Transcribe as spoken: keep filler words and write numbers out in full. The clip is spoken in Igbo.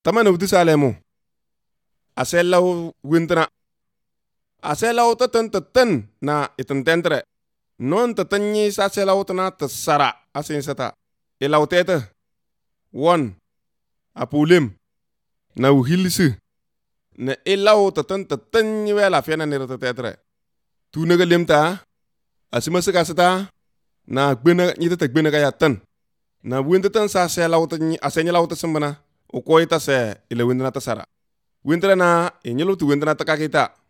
Tama na wuti salemu. Aselaw wintana. Aselaw tatan tatan na itantentre. Non tatanyi sa selaw tana tasara asin sata. Ilaw teta. Won. Apulim. Na uhilisi. Na ilaw tatan tatanyi wela fiana nirata tetre. Tunaga limta. Asimasika sata. Na gbena nyita ta gbena kaya tan. Na wintatan sa selaw tanyi asenya law tasambana. Ukoy ta se ila wintana tasara. Wintana na inyalu tu wintana takakita.